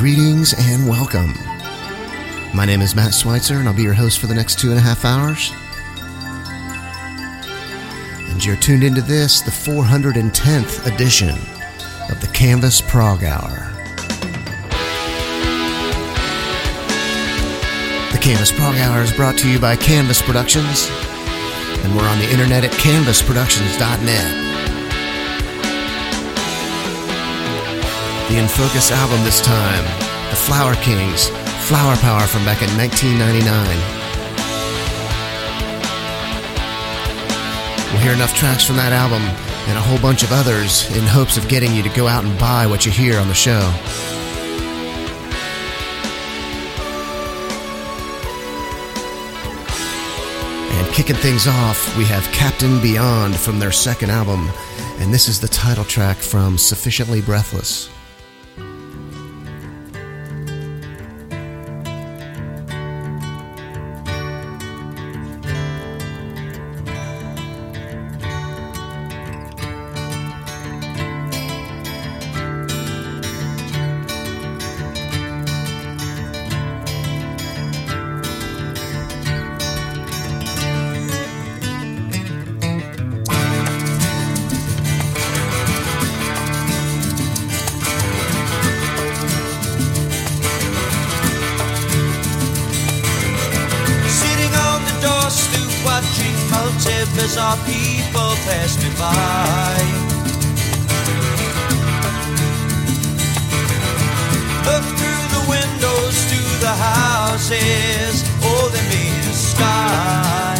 Greetings and welcome. My name is Matt Schweitzer, and I'll be your host for the next 2.5 hours. And you're tuned into this, the 410th edition of the Canvas Prog Hour. The Canvas Prog Hour is brought to you by Canvas Productions, and we're on the internet at canvasproductions.net. The In Focus album this time, The Flower Kings, Flower Power from back in 1999. We'll hear enough tracks from that album and a whole bunch of others in hopes of getting you to go out and buy what you hear on the show. And kicking things off, we have Captain Beyond from their second album, and this is the title track from Sufficiently Breathless. Bizarre people pass me by. Look through the windows to the houses, all they mean is sky.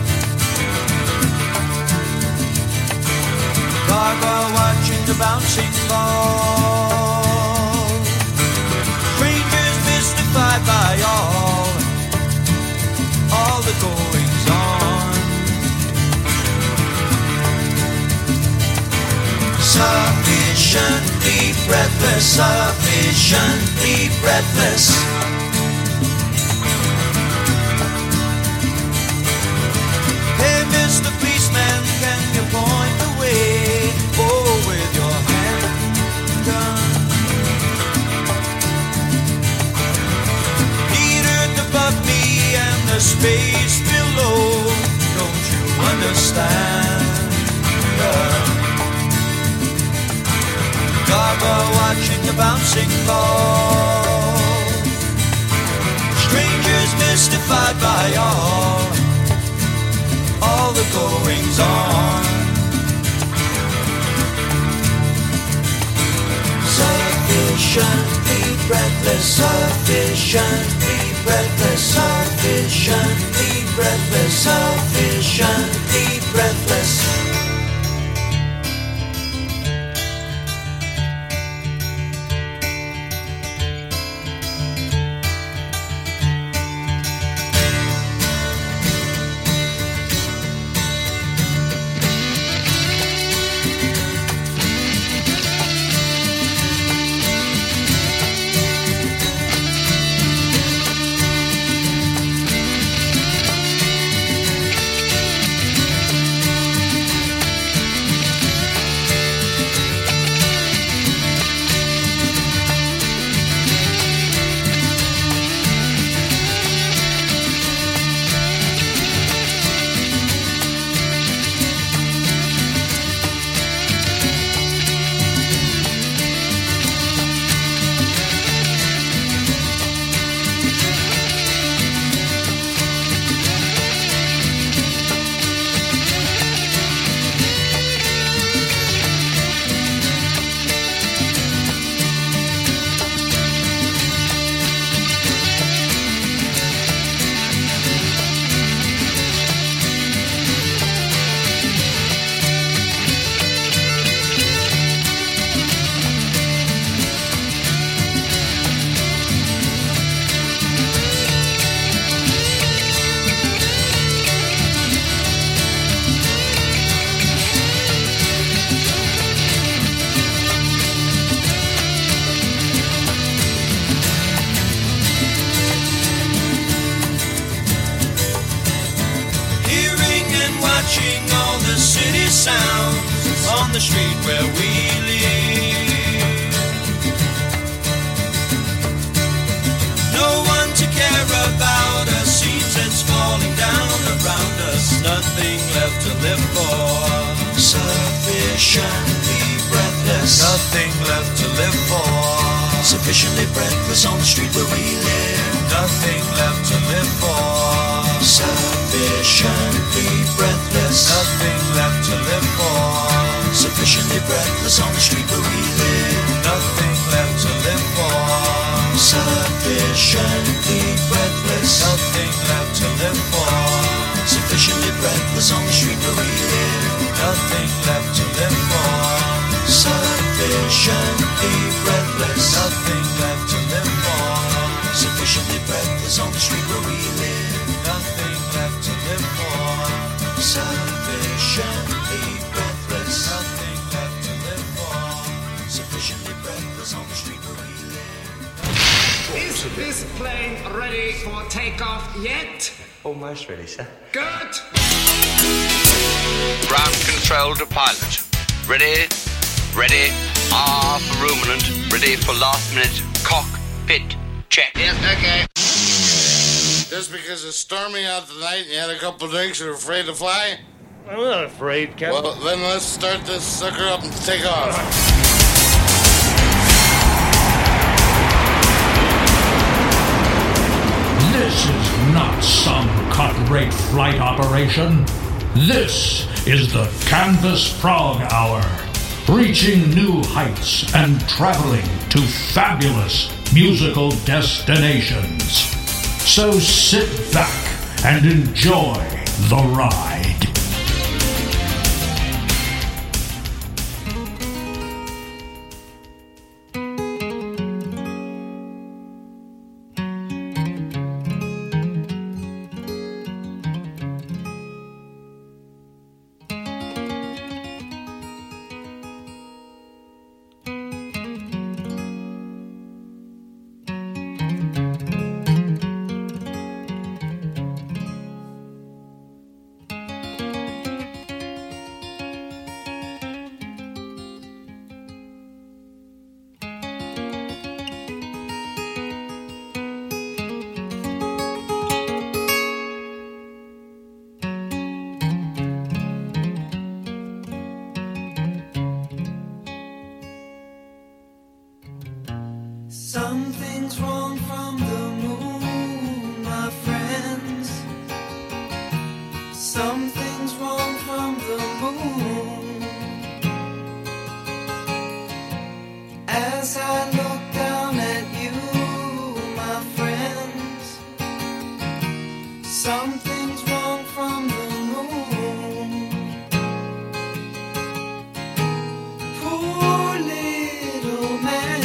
Gargoyle watching the bouncing ball. Strangers mystified by all the goings on. Sufficiently breathless, sufficiently breathless. Hey, Mr. Policeman, can you point the way? Oh, with your handgun. Need earth above me and the space below. Don't you understand? Gargoyle watching the bouncing ball. Strangers mystified by all the goings on. Sufficiently breathless, sufficiently breathless, sufficiently breathless, sufficiently breathless. sounds on the street where we live. nothing left to live for. Sufficiently breathless, nothing left to live for. Sufficiently breathless on the street where we live, nothing left to live for. Sufficiently breathless, nothing left to live for. Sufficiently breathless on the street where we live, nothing left to live for. Sufficiently breathless, nothing left to live for. Sufficiently breathless on the street where we live, nothing left to live for. Sufficiently breathless, nothing left to live for. Sufficiently breathless on the street where we live, nothing left to live for. Sufficiently breathless, nothing left to live for. Sufficiently breathless on the street where we live. Is this plane ready for takeoff yet? Almost ready, sir. Good. Ground control to pilot. Ready? Ready. R for ruminant. Ready for last minute cockpit check. Yes, okay. Just because it's stormy out tonight and you had a couple drinks, you're afraid to fly? I'm not afraid, Captain. Well, then let's start this sucker up and take off. This is not some cut-rate flight operation. This is the Canvas Frog Hour, reaching new heights and traveling to fabulous musical destinations. So sit back and enjoy the ride. Something's wrong from the moon, my friends. Something's wrong from the moon. As I look down at you, my friends, something's wrong from the moon. Poor little man,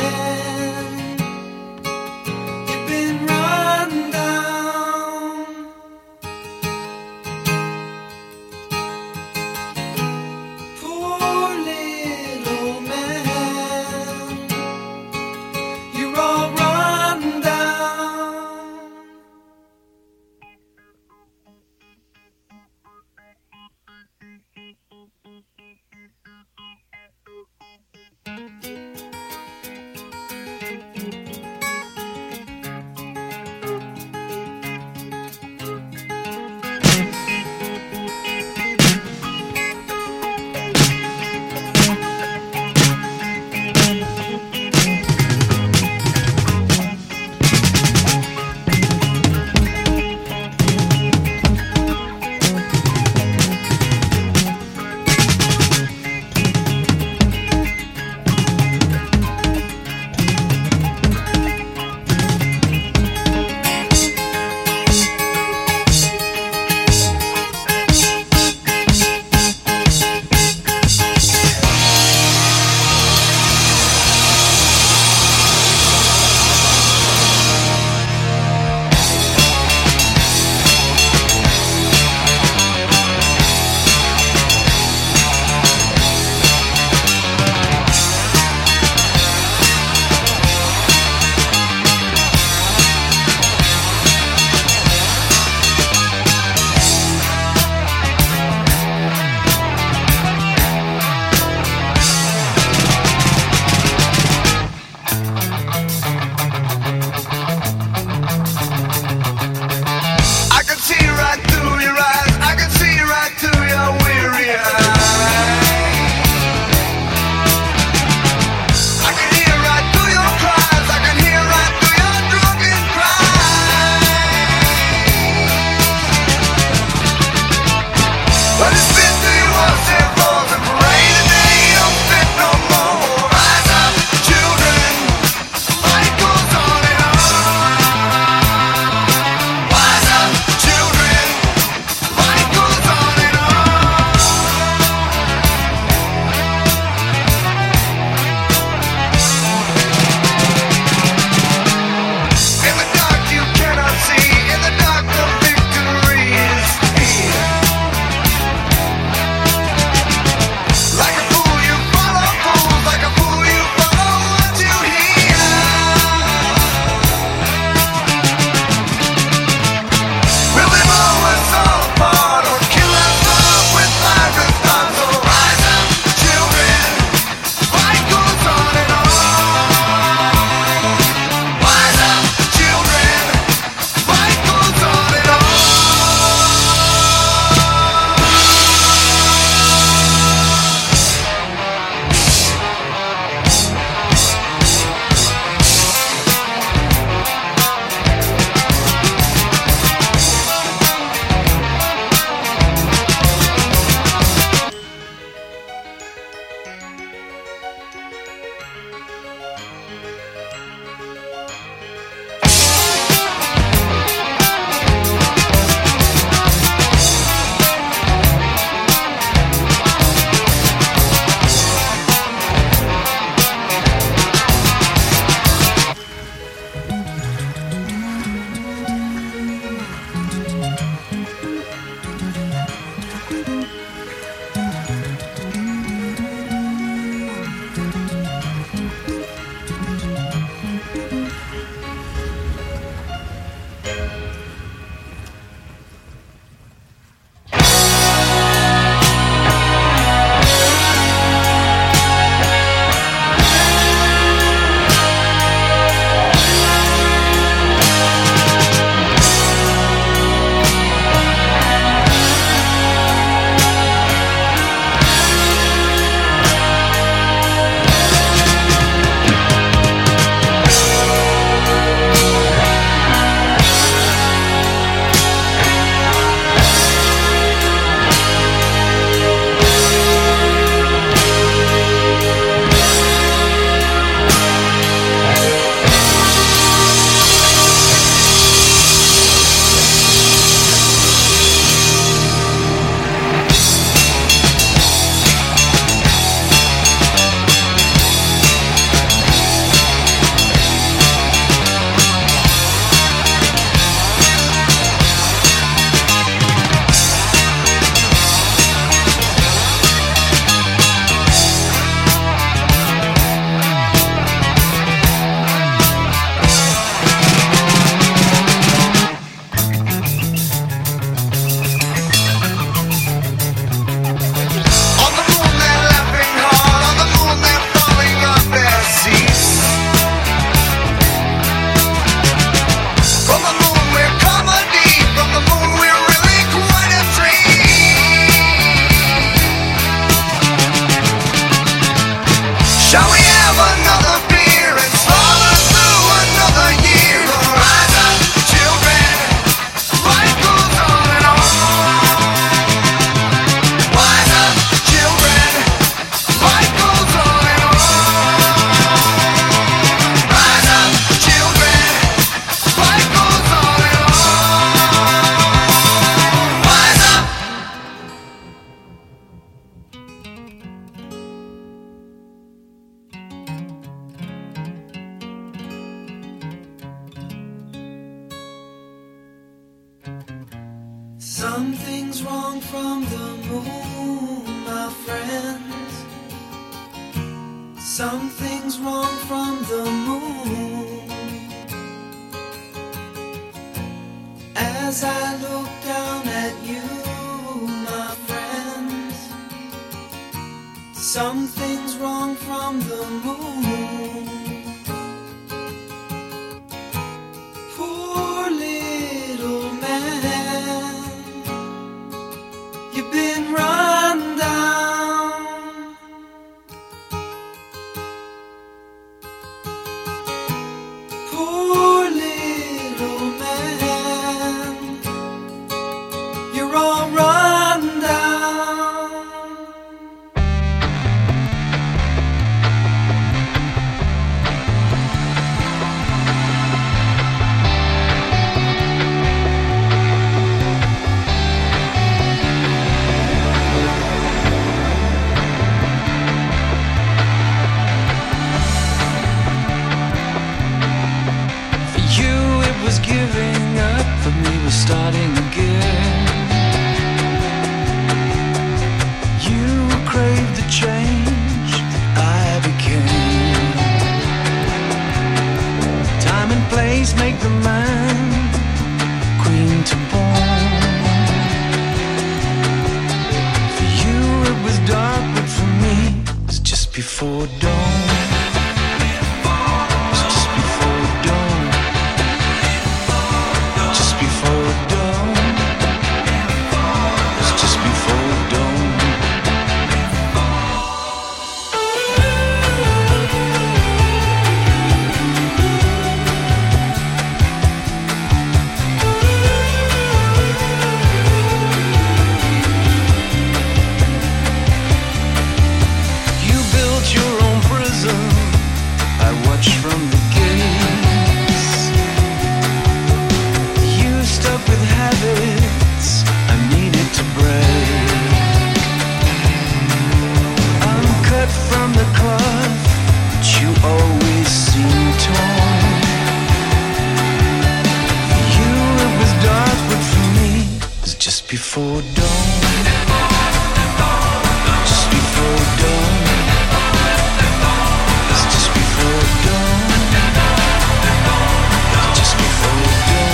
Shall we have another beer and slaughter through another year? Rise up, children, life goes on and on. Rise up, children, life goes on and on. Rise up, children, life goes on and on. Rise up. Something's wrong from the moon, my friends. Something's wrong from the moon. As I look down at you, my friends, something's wrong from the moon. Poor little man, you've been run down. Poor little man, you're all run down. For you it was giving up, for me was starting again. You craved the change I became. Time and place make the man queen to born. For you it was dark, but for me it was just before dawn. Just before dawn. Just before dawn. It's just before dawn. You built your own prison. I watched from the gates. You stuck with habits I needed to break. I'm cut from the cloth, but you always seem torn. For you it was dark, but for me it was just before dawn. Just before dawn. It's just before dawn. Just before dawn.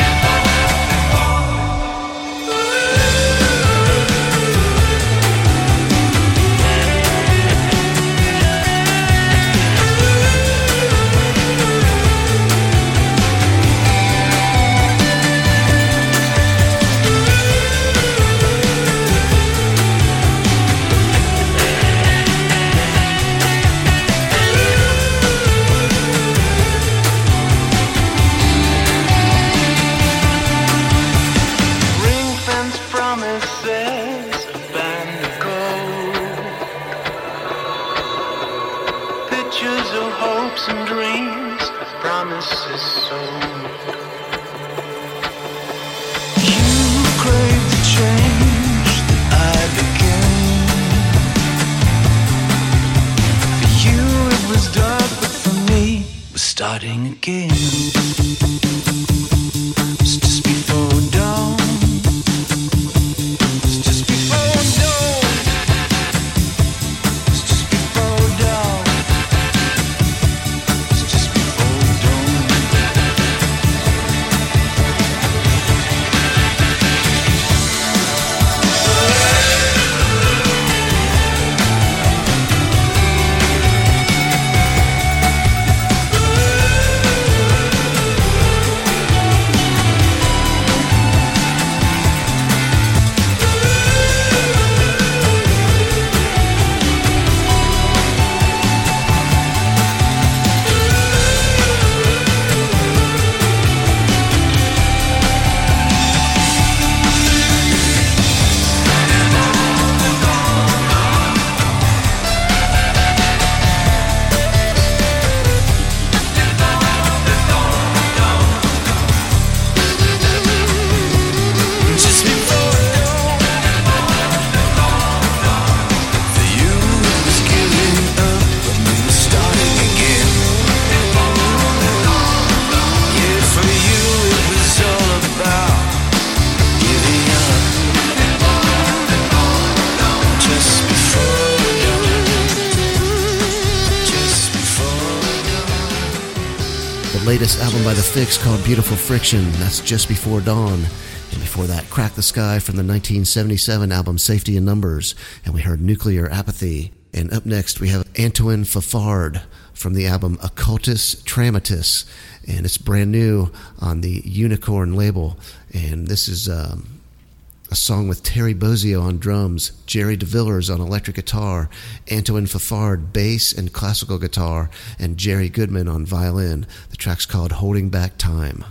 Ring fence promises, a band of gold. Pictures of hopes and dreams, promises sold. You craved the change that I began. For you it was dark, but for me it was starting again. It's just before dawn. It's just before dawn. It's just before dawn. It's just before dawn. latest album by The Fix called Beautiful Friction. That's Just Before Dawn. And before that, Crack the Sky from the 1977 album Safety in Numbers. And we heard Nuclear Apathy. And up next, we have Antoine Fafard from the album Occultus Tramatus. And it's brand new on the Unicorn label. And this is a song with Terry Bozzio on drums, Jerry DeVillers on electric guitar, Antoine Fafard bass and classical guitar, and Jerry Goodman on violin. The track's called Holding Back Time.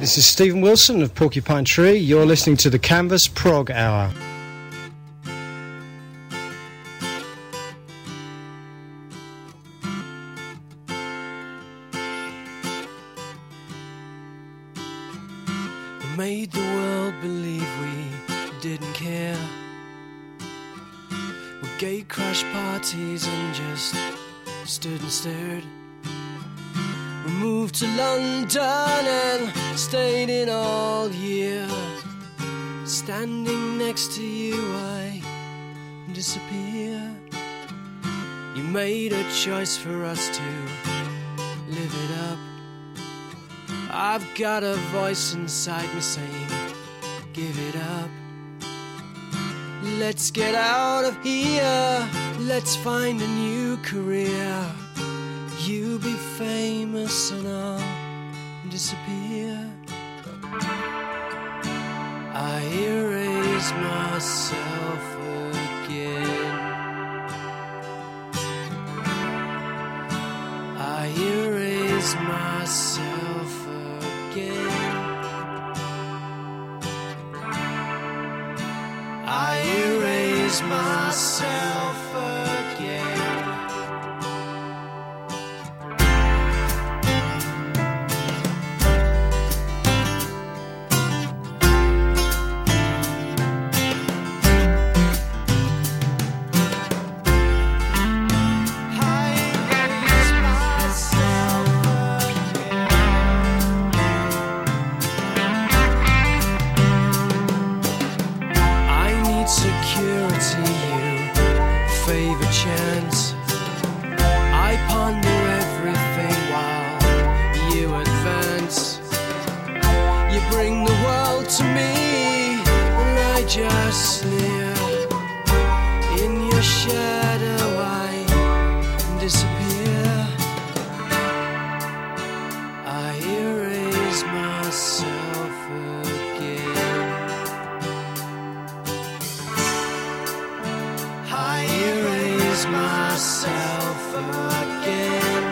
this is Stephen Wilson of Porcupine Tree. You're listening to the Canvas Prog Hour. We made the world believe we didn't care. We gave crash parties and just stood and stared. We moved to London and stayed in all year. Standing next to you I disappear. You made a choice for us to live it up. I've got a voice inside me saying, give it up. Let's get out of here. Let's find a new career. You be famous and I'll disappear. I erase myself again. I erase myself again. I erase myself again. Chance. I ponder everything while you advance. You bring the world to me and I just sneer. In your shadow I disappear. I erase myself again. I erase myself again.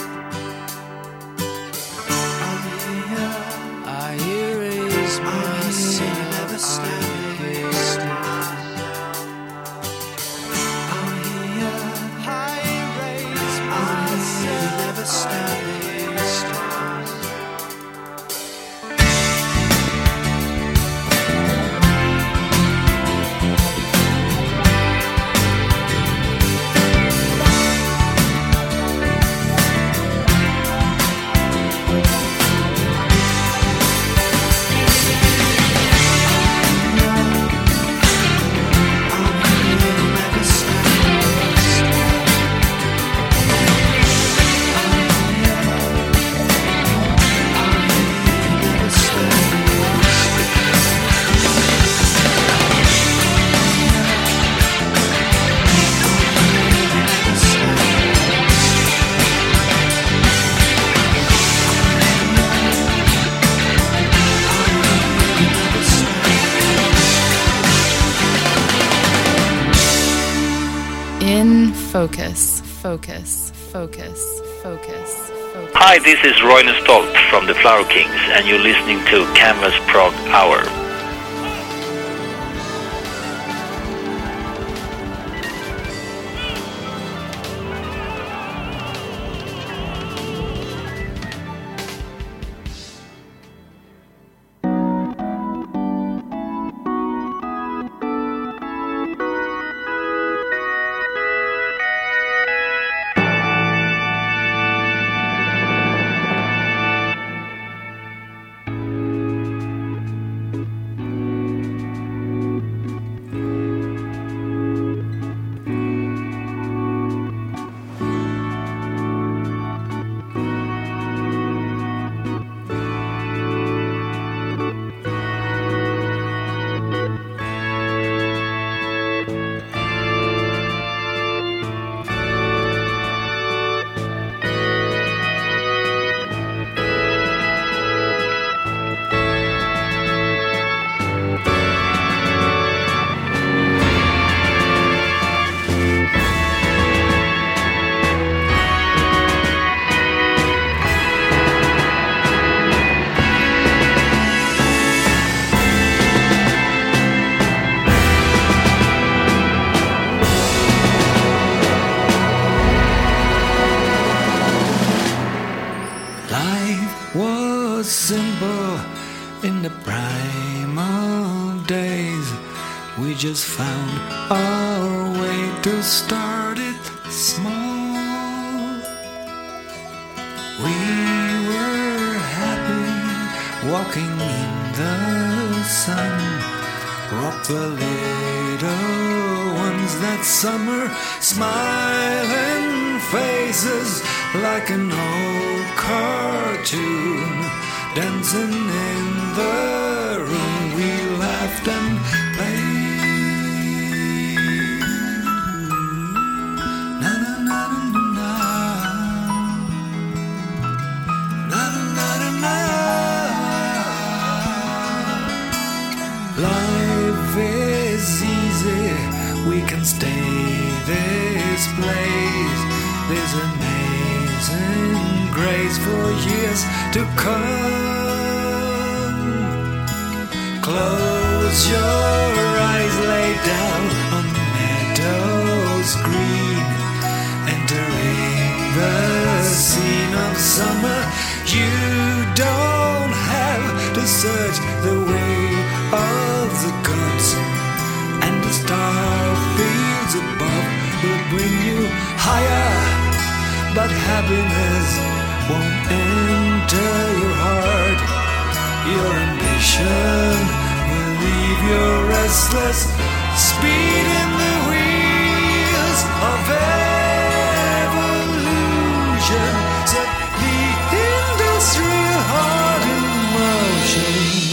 I'm here. I erase myself never standing still. I'm here. I erase myself never standing still. In focus, focus, focus, focus, focus. Hi, this is Roine Stolt from the Flower Kings, and you're listening to Canvas Prog Hour. primal days. We just found our way to start it small. We were happy walking in the sun. Rock the little ones that summer, smiling faces like an old cartoon. Dancing in the room, we laughed and played. Na na na na na, na na na na. Life is easy, we can stay this place. There's amazing grace for years to come. Close your eyes, lay down on meadows green, entering the scene of summer. You don't have to search the way of the gods, and the star fields above will bring you higher. But happiness won't enter your heart. Your ambition will leave your restless speed in the wheels of evolution. Set the industrial heart in motion.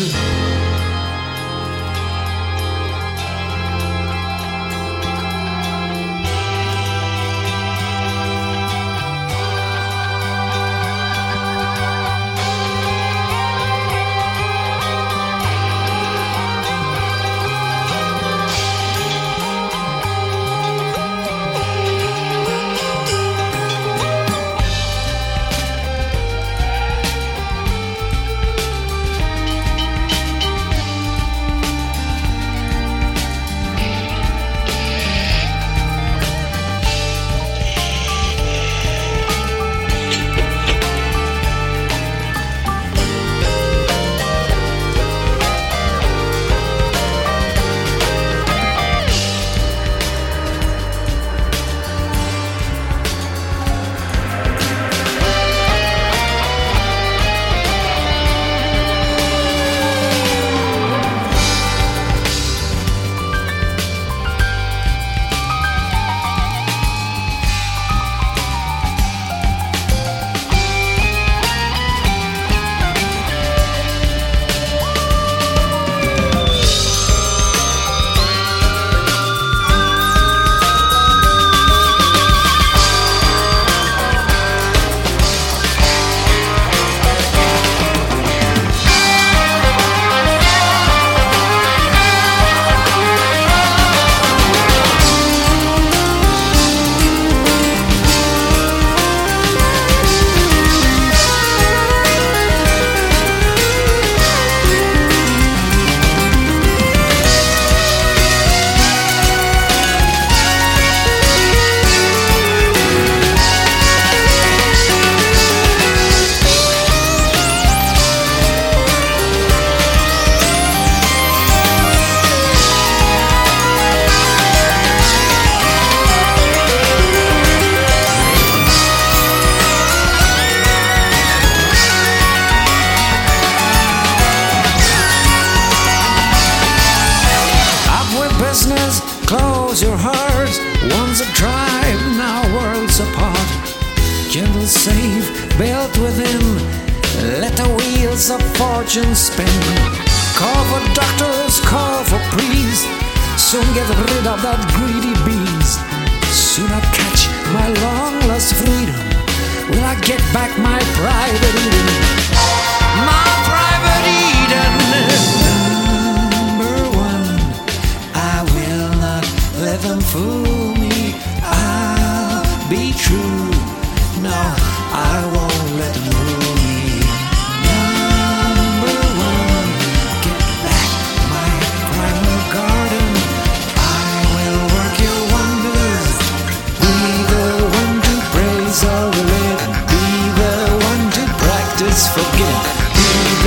Close your hearts, once a tribe, now worlds apart. Gentle, safe, built within, let the wheels of fortune spin. Call for doctors, call for priests, soon get rid of that greedy beast. Soon I catch my long-lost freedom, will I get back my private Eden? My private Eden. Let them fool me, I'll be true. No, I won't let them rule me. Number one, get back my primal garden. I will work your wonders. Be the one to praise all the living. Be the one to practice forgetting. Be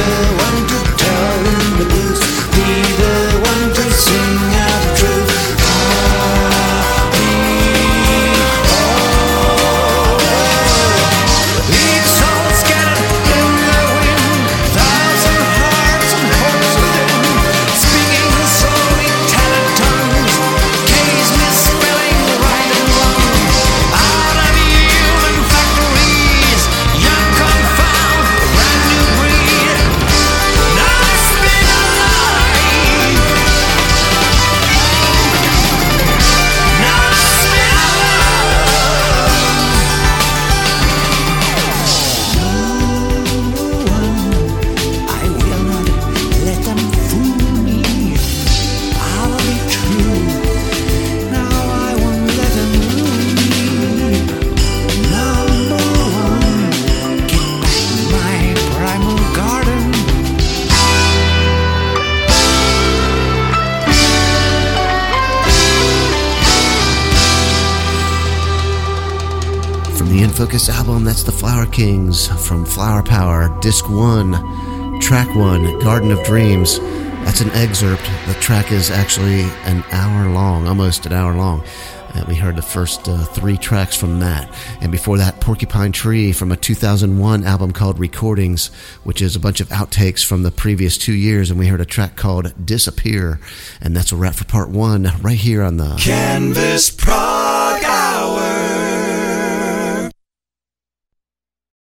Focus album. That's the Flower Kings from Flower Power, Disc 1, Track 1, Garden of Dreams. That's an excerpt. The track is actually an hour long, almost an hour long. We heard the first 3 tracks from that. And before that, Porcupine Tree from a 2001 album called Recordings, which is a bunch of outtakes from the previous 2 years. And we heard a track called Disappear. And that's a wrap for part 1 right here on the Canvas Prog Hour.